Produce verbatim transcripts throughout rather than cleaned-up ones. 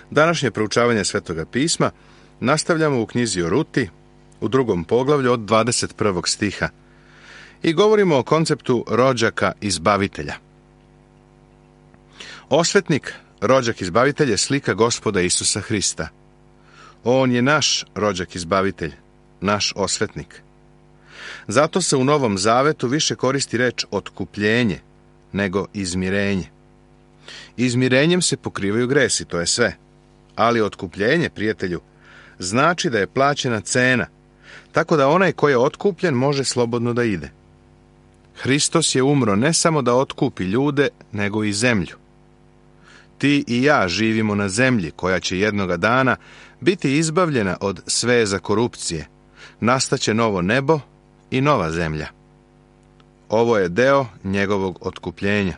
Današnje proučavanje Svetoga pisma nastavljamo u knjizi o Ruti, u drugom poglavlju od dvadeset prvog stiha i govorimo o konceptu rođaka izbavitelja. Osvetnik, rođak izbavitelj, je slika Gospoda Isusa Hrista. On je naš rođak izbavitelj, naš osvetnik. Zato se u Novom Zavetu više koristi reč otkupljenje nego izmirenje. Izmirenjem se pokrivaju gresi, to je sve. Ali otkupljenje, prijatelju, znači da je plaćena cena, tako da onaj ko je otkupljen može slobodno da ide. Hristos je umro ne samo da otkupi ljude, nego i zemlju. Ti i ja živimo na zemlji koja će jednoga dana biti izbavljena od sveza korupcije. Nastaće novo nebo i nova zemlja. Ovo je deo njegovog otkupljenja.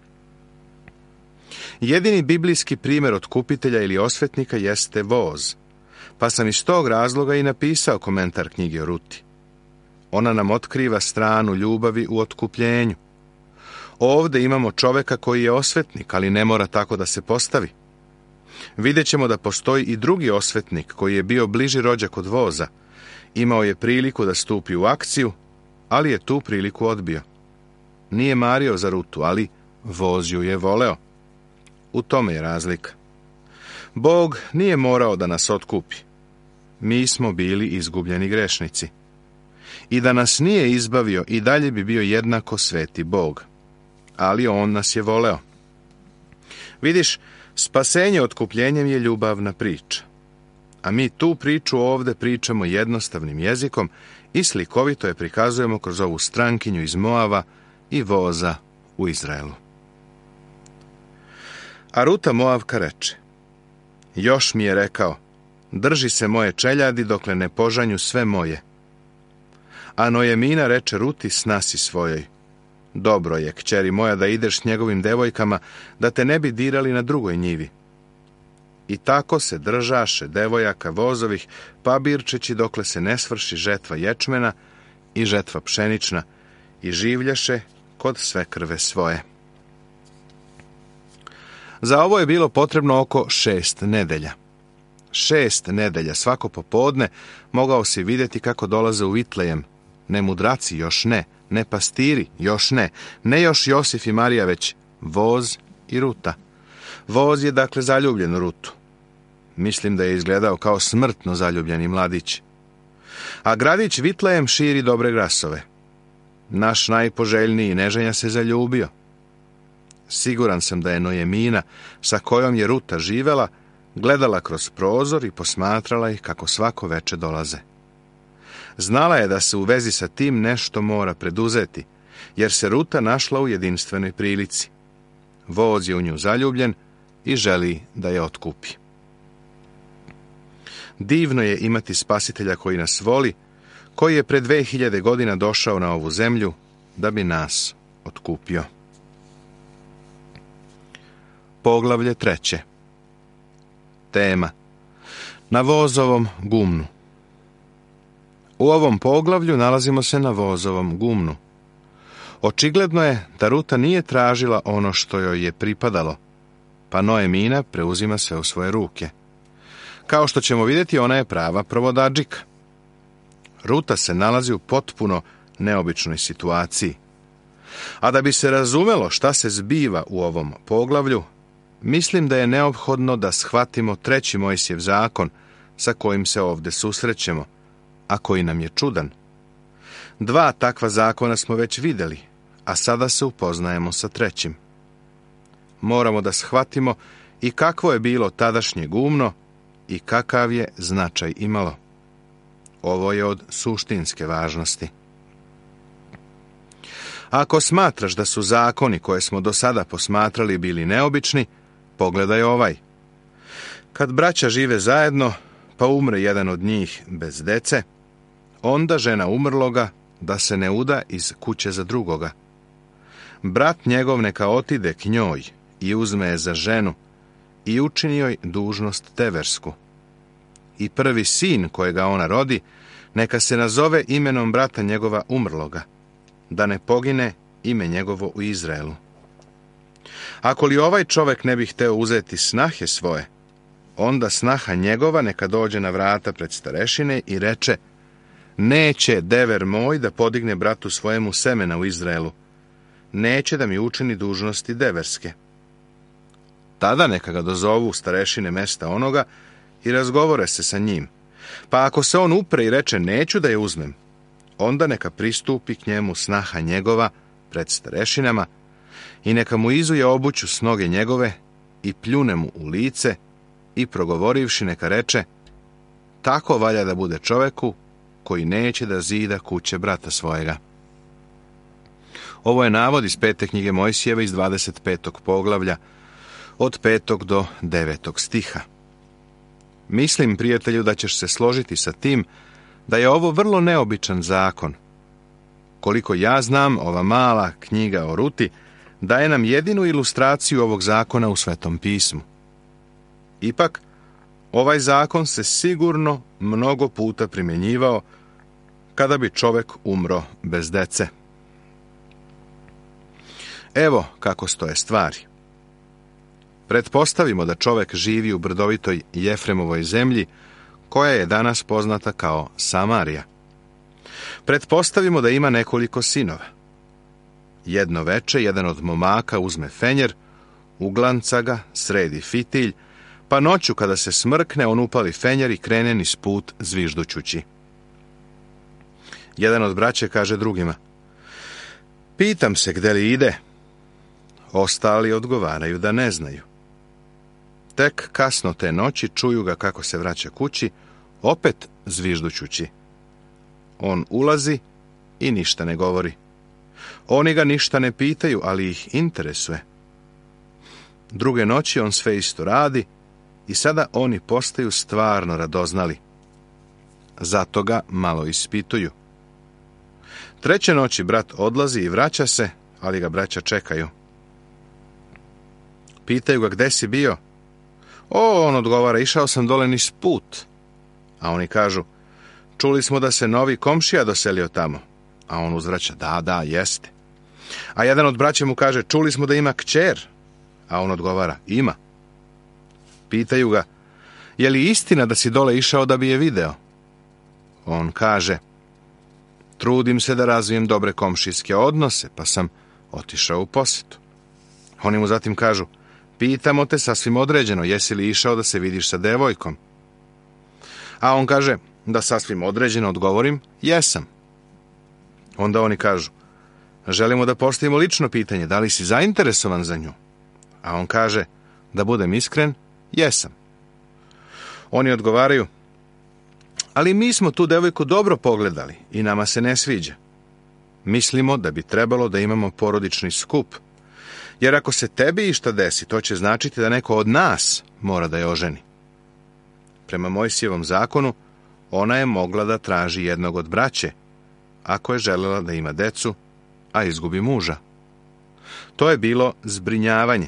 Jedini biblijski primjer otkupitelja ili osvetnika jeste voz, pa sam iz tog razloga i napisao komentar knjige o Ruti. Ona nam otkriva stranu ljubavi u otkupljenju. Ovdje imamo čoveka koji je osvetnik, ali ne mora tako da se postavi. Vidjet ćemo da postoji i drugi osvetnik koji je bio bliži rođak od voza. Imao je priliku da stupi u akciju, ali je tu priliku odbio. Nije mario za Rutu, ali voz ju je voleo. U tome je razlika. Bog nije morao da nas otkupi. Mi smo bili izgubljeni grešnici. I da nas nije izbavio, i dalje bi bio jednako sveti Bog. Ali on nas je voleo. Vidiš, spasenje otkupljenjem je ljubavna priča. A mi tu priču ovdje pričamo jednostavnim jezikom i slikovito je prikazujemo kroz ovu strankinju iz Moava i voza u Izraelu. A Ruta Moavka reče: još mi je rekao, drži se moje čeljadi dokle ne požanju sve moje. A Nojemina reče Ruti snasi svojoj: dobro je, kćeri moja, da ideš s njegovim devojkama, da te ne bi dirali na drugoj njivi. I tako se držaše devojaka vozovih, pabirčeći dokle se ne svrši žetva ječmena i žetva pšenična, i življaše kod sve krve svoje. Za ovo je bilo potrebno oko šest nedelja. Šest nedelja svako popodne mogao si vidjeti kako dolaze u Vitlejem. Ne mudraci, još ne, ne pastiri, još ne, ne još Josif i Marija, već voz i Ruta. Voz je dakle zaljubljen u Rutu. Mislim da je izgledao kao smrtno zaljubljeni mladić. A gradić Vitlejem širi dobre glasove. Naš najpoželjniji neženja se zaljubio. Siguran sam da je Nojemina, sa kojom je Ruta živela, gledala kroz prozor i posmatrala ih kako svako veče dolaze. Znala je da se u vezi sa tim nešto mora preduzeti, jer se Ruta našla u jedinstvenoj prilici. Voz je u nju zaljubljen i želi da je otkupi. Divno je imati spasitelja koji nas voli, koji je pre dve hiljade godina došao na ovu zemlju da bi nas otkupio. Poglavlje treće. Tema: na vozovom gumnu. U ovom poglavlju nalazimo se na vozovom gumnu. Očigledno je da Ruta nije tražila ono što joj je pripadalo, pa Nojemina preuzima sve u svoje ruke. Kao što ćemo vidjeti, ona je prava provodadžika. Ruta se nalazi u potpuno neobičnoj situaciji. A da bi se razumelo šta se zbiva u ovom poglavlju, mislim da je neophodno da shvatimo treći Mojsijev zakon sa kojim se ovdje susrećemo, a koji nam je čudan. Dva takva zakona smo već vidjeli, a sada se upoznajemo sa trećim. Moramo da shvatimo i kakvo je bilo tadašnje gumno i kakav je značaj imalo. Ovo je od suštinske važnosti. Ako smatraš da su zakoni koje smo do sada posmatrali bili neobični, pogledaj ovaj. Kad braća žive zajedno, pa umre jedan od njih bez dece, onda žena umrloga da se ne uda iz kuće za drugoga. Brat njegov neka otide k njoj i uzme je za ženu i učini joj dužnost teversku. I prvi sin kojega ona rodi, neka se nazove imenom brata njegova umrloga, da ne pogine ime njegovo u Izraelu. Ako li ovaj čovek ne bi hteo uzeti snahe svoje, onda snaha njegova neka dođe na vrata pred starešine i reče: neće dever moj da podigne bratu svojemu semena u Izraelu, neće da mi učini dužnosti deverske. Tada neka ga dozovu starešine mesta onoga i razgovore se sa njim. Pa ako se on upre i reče neću da je uzmem, onda neka pristupi k njemu snaha njegova pred starešinama i neka mu izuje obuću s noge njegove i pljune mu u lice i progovorivši neka reče: tako valja da bude čoveku koji neće da zida kuće brata svojega. Ovo je navod iz pete knjige Mojsijeve iz dvadeset petog poglavlja od petog do devetog stiha. Mislim, prijatelju, da ćeš se složiti sa tim da je ovo vrlo neobičan zakon. Koliko ja znam, ova mala knjiga o Ruti daje nam jedinu ilustraciju ovog zakona u Svetom pismu. Ipak, ovaj zakon se sigurno mnogo puta primjenjivao kada bi čovek umro bez dece. Evo kako stoje stvari. Pretpostavimo da čovek živi u brdovitoj Jefremovoj zemlji, koja je danas poznata kao Samarija. Pretpostavimo da ima nekoliko sinova. Jedno veče jedan od momaka uzme fenjer, uglanca ga, sredi fitilj, pa noću kada se smrkne on upali fenjer i krene niz put zviždućući. Jedan od braće kaže drugima: pitam se gde li ide. Ostali odgovaraju da ne znaju. Tek kasno te noći čuju ga kako se vraća kući, opet zviždućući. On ulazi i ništa ne govori. Oni ga ništa ne pitaju, ali ih interesuje. Druge noći on sve isto radi i sada oni postaju stvarno radoznali. Zato ga malo ispituju. Treće noći brat odlazi i vraća se, ali ga braća čekaju. Pitaju ga: gde si bio? O, on odgovara: išao sam dole niz put. A oni kažu: čuli smo da se novi komšija doselio tamo. A on uzvraća: da, da, jeste. A jedan od braća mu kaže: čuli smo da ima kćer. A on odgovara: ima. Pitaju ga: je li istina da si dole išao da bi je video? On kaže: trudim se da razvijem dobre komšijske odnose, pa sam otišao u posjetu. Oni mu zatim kažu: pitamo te sasvim određeno, jesi li išao da se vidiš sa devojkom? A on kaže: da sasvim određeno odgovorim, jesam. Onda oni kažu: želimo da postavimo lično pitanje, da li si zainteresovan za nju? A on kaže: da budem iskren, jesam. Oni odgovaraju: ali mi smo tu devojku dobro pogledali i nama se ne sviđa. Mislimo da bi trebalo da imamo porodični skup, jer ako se tebi išta desi, to će značiti da neko od nas mora da je oženi. Prema Mojsijevom zakonu, ona je mogla da traži jednog od braće, ako je želela da ima decu, a izgubi muža. To je bilo zbrinjavanje.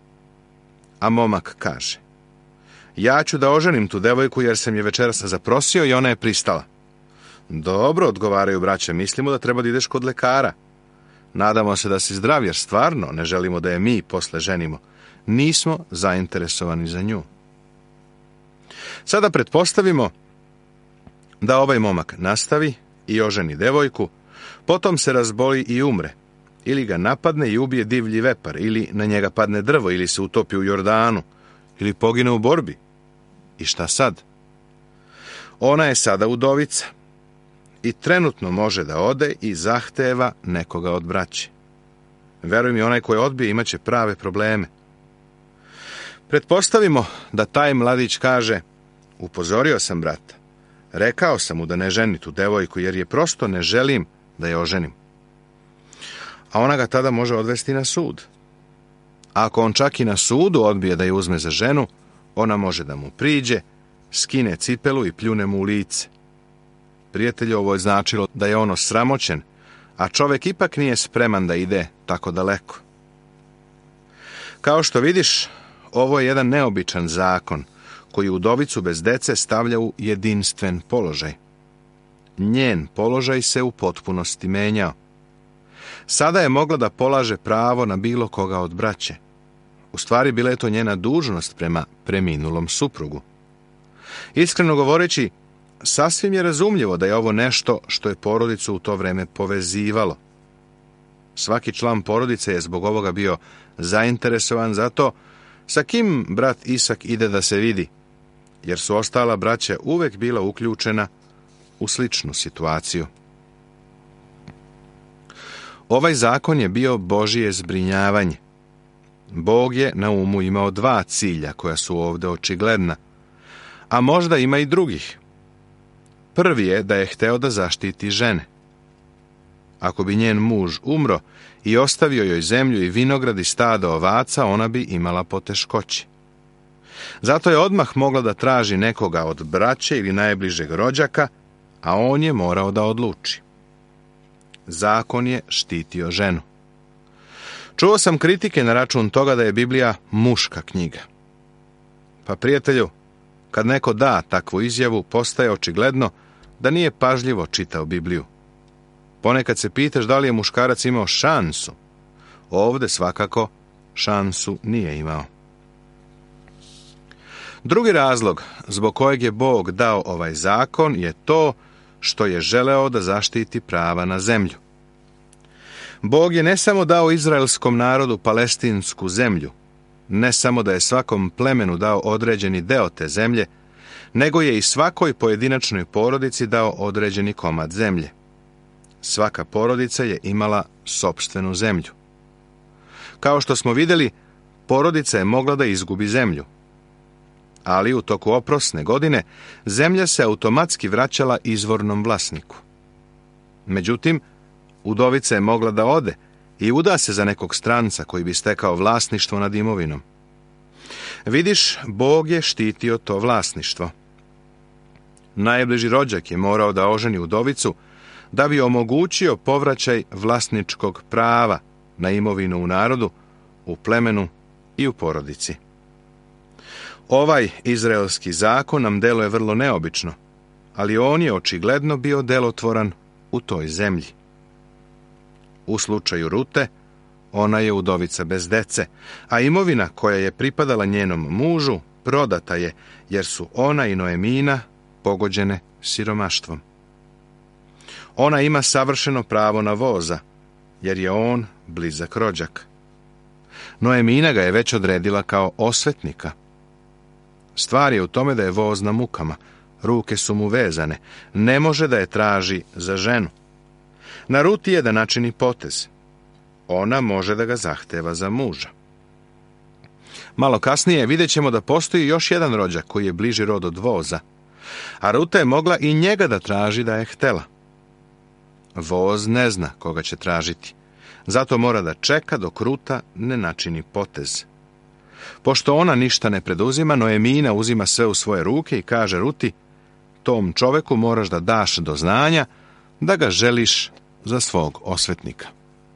A momak kaže: ja ću da oženim tu devojku jer sam je večeras zaprosio i ona je pristala. Dobro, odgovaraju braća, mislimo da treba da ideš kod lekara. Nadamo se da si zdrav jer stvarno ne želimo da je mi posle ženimo. Nismo zainteresovani za nju. Sada pretpostavimo da ovaj momak nastavi i oženi devojku, potom se razboli i umre, ili ga napadne i ubije divlji vepar, ili na njega padne drvo, ili se utopi u Jordanu, ili pogine u borbi. I šta sad? Ona je sada udovica i trenutno može da ode i zahteva nekoga od braće. Veruj mi, onaj koji odbije imaće prave probleme. Pretpostavimo da taj mladić kaže: upozorio sam brata, rekao sam mu da ne ženi tu devojku jer je prosto ne želim da je oženim. A ona ga tada može odvesti na sud. A ako on čak i na sudu odbije da je uzme za ženu, ona može da mu priđe, skine cipelu i pljune mu u lice. Prijatelju, ovo je značilo da je on osramoćen, a čovek ipak nije spreman da ide tako daleko. Kao što vidiš, ovo je jedan neobičan zakon koji udovicu bez dece stavlja u jedinstven položaj. Njen položaj se u potpunosti menjao. Sada je mogla da polaže pravo na bilo koga od braće. U stvari, bila je to njena dužnost prema preminulom suprugu. Iskreno govoreći, sasvim je razumljivo da je ovo nešto što je porodicu u to vreme povezivalo. Svaki član porodice je zbog ovoga bio zainteresovan za to sa kim brat Isak ide da se vidi, jer su ostala braća uvek bila uključena u sličnu situaciju. Ovaj zakon je bio Božije zbrinjavanje. Bog je na umu imao dva cilja koja su ovdje očigledna, a možda ima i drugih. Prvi je da je hteo da zaštiti žene. Ako bi njen muž umro i ostavio joj zemlju i vinograd i stada ovaca, ona bi imala poteškoće. Zato je odmah mogla da traži nekoga od braće ili najbližeg rođaka, a on je morao da odluči. Zakon je štitio ženu. Čuo sam kritike na račun toga da je Biblija muška knjiga. Pa prijatelju, kad neko da takvu izjavu, postaje očigledno da nije pažljivo čitao Bibliju. Ponekad se pitaš da li je muškarac imao šansu. Ovdje svakako šansu nije imao. Drugi razlog zbog kojeg je Bog dao ovaj zakon je to što je želeo da zaštiti prava na zemlju. Bog je ne samo dao izraelskom narodu palestinsku zemlju, ne samo da je svakom plemenu dao određeni deo te zemlje, nego je i svakoj pojedinačnoj porodici dao određeni komad zemlje. Svaka porodica je imala sopstvenu zemlju. Kao što smo vidjeli, porodica je mogla da izgubi zemlju. Ali u toku oprosne godine zemlja se automatski vraćala izvornom vlasniku. Međutim, udovica je mogla da ode i uda se za nekog stranca koji bi stekao vlasništvo nad imovinom. Vidiš, Bog je štitio to vlasništvo. Najbliži rođak je morao da oženi udovicu da bi omogućio povraćaj vlasničkog prava na imovinu u narodu, u plemenu i u porodici. Ovaj izraelski zakon nam deluje vrlo neobično, ali on je očigledno bio delotvoran u toj zemlji. U slučaju Rute, ona je udovica bez dece, a imovina koja je pripadala njenom mužu prodata je, jer su ona i Noemina pogođene siromaštvom. Ona ima savršeno pravo na voza, jer je on blizak rođak. Noemina ga je već odredila kao osvetnika. Stvar je u tome da je voz na mukama, ruke su mu vezane, ne može da je traži za ženu. Na Ruti je da načini potez. Ona može da ga zahteva za muža. Malo kasnije vidjet ćemo da postoji još jedan rođak koji je bliži rod od voza, a Ruta je mogla i njega da traži da je htela. Voz ne zna koga će tražiti, zato mora da čeka dok Ruta ne načini potez. Pošto ona ništa ne preduzima, Noemina uzima sve u svoje ruke i kaže Ruti, tom čoveku moraš da daš do znanja da ga želiš za svog osvetnika.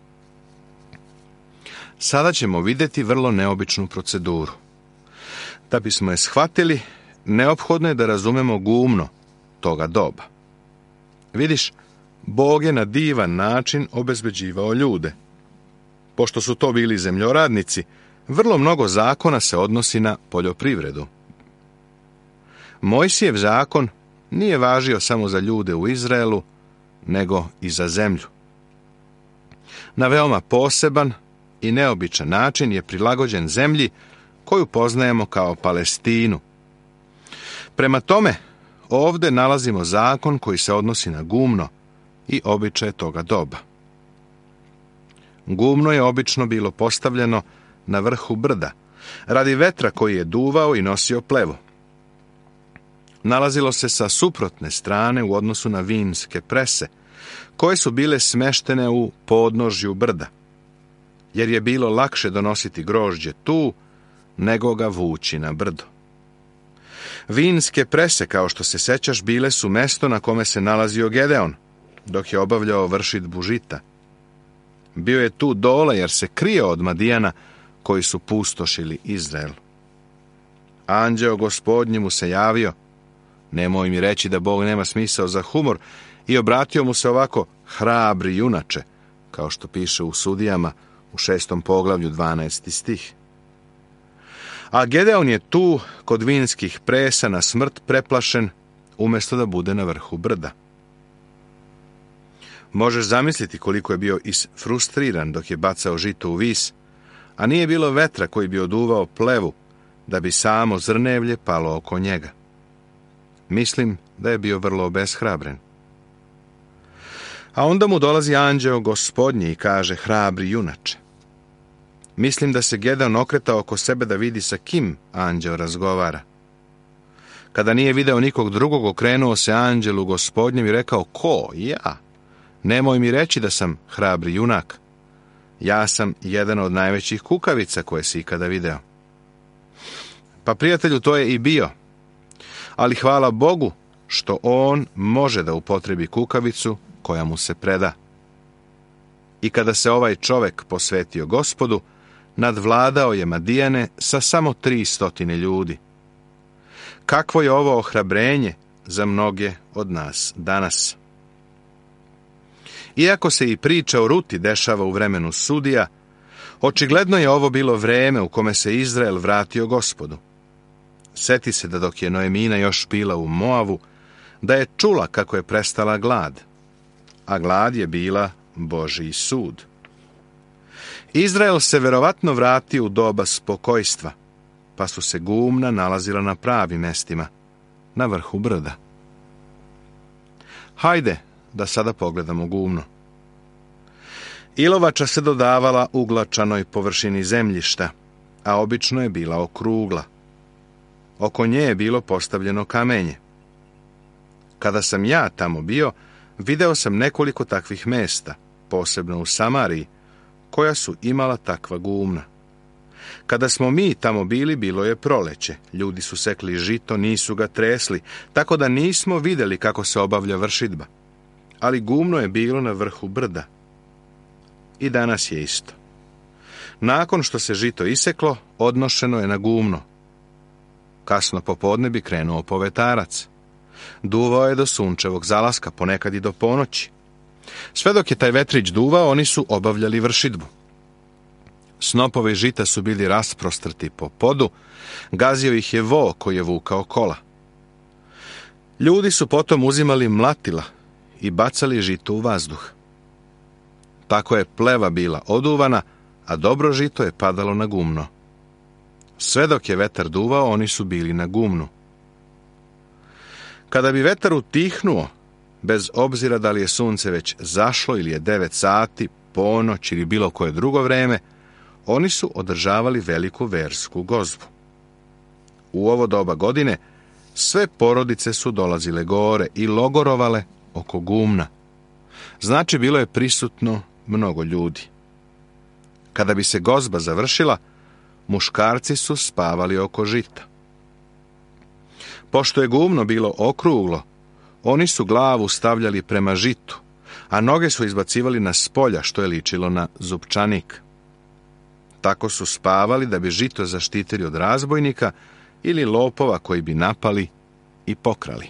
Sada ćemo vidjeti vrlo neobičnu proceduru. Da bismo je shvatili, neophodno je da razumemo gumno toga doba. Vidiš, Bog je na divan način obezbeđivao ljude. Pošto su to bili zemljoradnici, vrlo mnogo zakona se odnosi na poljoprivredu. Mojsijev zakon nije važio samo za ljude u Izraelu, nego i za zemlju. Na veoma poseban i neobičan način je prilagođen zemlji koju poznajemo kao Palestinu. Prema tome, ovdje nalazimo zakon koji se odnosi na gumno i običaje toga doba. Gumno je obično bilo postavljeno na vrhu brda, radi vetra koji je duvao i nosio plevu. Nalazilo se sa suprotne strane u odnosu na vinske prese, koje su bile smeštene u podnožju brda, jer je bilo lakše donositi grožđe tu, nego ga vući na brdo. Vinske prese, kao što se sećaš, bile su mesto na kome se nalazio Gedeon, dok je obavljao vršidbu žita. Bio je tu dole jer se krio od Madijana koji su pustošili Izrael. Anđeo Gospodnji mu se javio, nemoj mi reći da Bog nema smisao za humor, i obratio mu se ovako, hrabri junače, kao što piše u Sudijama u šestom poglavlju dvanaesti stih. A Gedeon je tu, kod vinskih presa, na smrt preplašen, umjesto da bude na vrhu brda. Možeš zamisliti koliko je bio isfrustriran dok je bacao žito u vis, a nije bilo vetra koji bi oduvao plevu, da bi samo zrnevlje palo oko njega. Mislim da je bio vrlo obeshrabren. A onda mu dolazi anđeo Gospodnji i kaže: hrabri junače. Mislim da se Gedeon okretao oko sebe da vidi sa kim anđeo razgovara. Kada nije video nikog drugog, okrenuo se anđelu Gospodnjem i rekao: ko? Ja. Nemoj mi reći da sam hrabri junak. Ja sam jedan od najvećih kukavica koje si ikada video. Pa prijatelju, to je i bio. Ali hvala Bogu što on može da upotrebi kukavicu koja mu se preda. I kada se ovaj čovek posvetio Gospodu, nadvladao je Madijane sa samo tri stotine ljudi. Kakvo je ovo ohrabrenje za mnoge od nas danas. Iako se i priča o Ruti dešava u vremenu sudija, očigledno je ovo bilo vreme u kome se Izrael vratio Gospodu. Seti se da dok je Noemina još bila u Moavu, da je čula kako je prestala glad, a glad je bila Božji sud. Izrael se verovatno vratio u doba spokojstva, pa su se gumna nalazila na pravim mestima, na vrhu brda. Hajde da sada pogledamo gumno. Ilovača se dodavala uglačanoj površini zemljišta, a obično je bila okrugla. Oko nje je bilo postavljeno kamenje. Kada sam ja tamo bio, video sam nekoliko takvih mesta, posebno u Samariji, koja su imala takva gumna. Kada smo mi tamo bili, bilo je proleće. Ljudi su sekli žito, nisu ga tresli, tako da nismo vidjeli kako se obavlja vršidba. Ali gumno je bilo na vrhu brda. I danas je isto. Nakon što se žito iseklo, odnošeno je na gumno. Kasno popodne bi krenuo povetarac. Duvao je do sunčevog zalaska, ponekad i do ponoći. Sve dok je taj vetrić duvao, oni su obavljali vršidbu. Snopovi žita su bili rasprostrti po podu, gazio ih je vo koji je vukao kola. Ljudi su potom uzimali mlatila i bacali žito u vazduh. Tako je pleva bila oduvana, a dobro žito je padalo na gumno. Sve dok je vetar duvao, oni su bili na gumnu. Kada bi vetar utihnuo, bez obzira da li je sunce već zašlo ili je devet sati, ponoć ili bilo koje drugo vreme, oni su održavali veliku versku gozbu. U ovo doba godine sve porodice su dolazile gore i logorovale oko gumna. Znači, bilo je prisutno mnogo ljudi. Kada bi se gozba završila, muškarci su spavali oko žita. Pošto je gumno bilo okruglo, oni su glavu stavljali prema žitu, a noge su izbacivali na spolja, što je ličilo na zupčanik. Tako su spavali da bi žito zaštitili od razbojnika ili lopova koji bi napali i pokrali.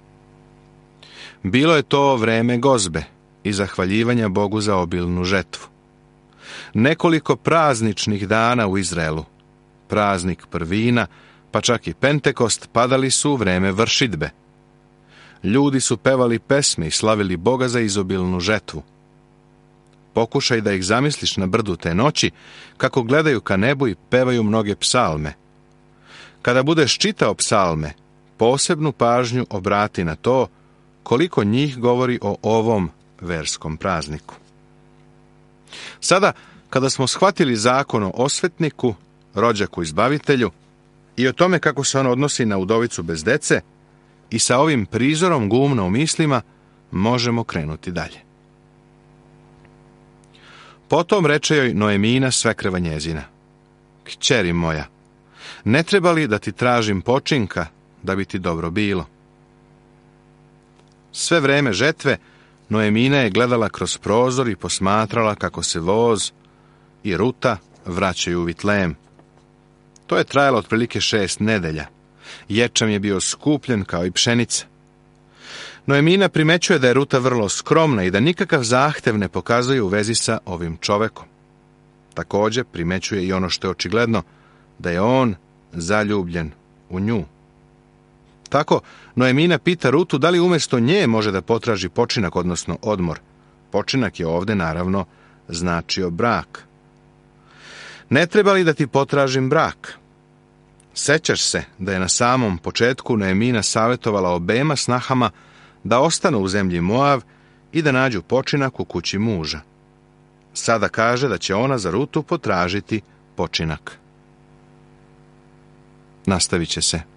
Bilo je to vreme gozbe i zahvaljivanja Bogu za obilnu žetvu. Nekoliko prazničnih dana u Izraelu, praznik prvina, pa čak i Pentekost, padali su u vreme vršidbe. Ljudi su pevali pesme i slavili Boga za izobilnu žetvu. Pokušaj da ih zamisliš na brdu te noći, kako gledaju ka nebu i pevaju mnoge psalme. Kada budeš čitao psalme, posebnu pažnju obrati na to koliko njih govori o ovom verskom prazniku. Sada, kada smo shvatili zakon o osvetniku, rođaku izbavitelju, i o tome kako se on odnosi na udovicu bez dece, i sa ovim prizorom gumna u mislima, možemo krenuti dalje. Potom reče joj Noemina, svekrva njezina: kćeri moja, ne treba li da ti tražim počinka da bi ti dobro bilo? Sve vreme žetve Noemina je gledala kroz prozor i posmatrala kako se voz i Ruta vraćaju u Vitlem. To je trajalo otprilike šest nedelja. Ječam je bio skupljen kao i pšenica. Noemina primećuje da je Ruta vrlo skromna i da nikakav zahtev ne pokazuje u vezi sa ovim čovekom. Također primećuje i ono što je očigledno, da je on zaljubljen u nju. Tako, Noemina pita Rutu da li umjesto nje može da potraži počinak, odnosno odmor. Počinak je ovdje, naravno, značio brak. Ne treba li da ti potražim brak? Sećaš se da je na samom početku Noemina savjetovala obema snahama da ostanu u zemlji Moav i da nađu počinak u kući muža. Sada kaže da će ona za Rutu potražiti počinak. Nastavit će se.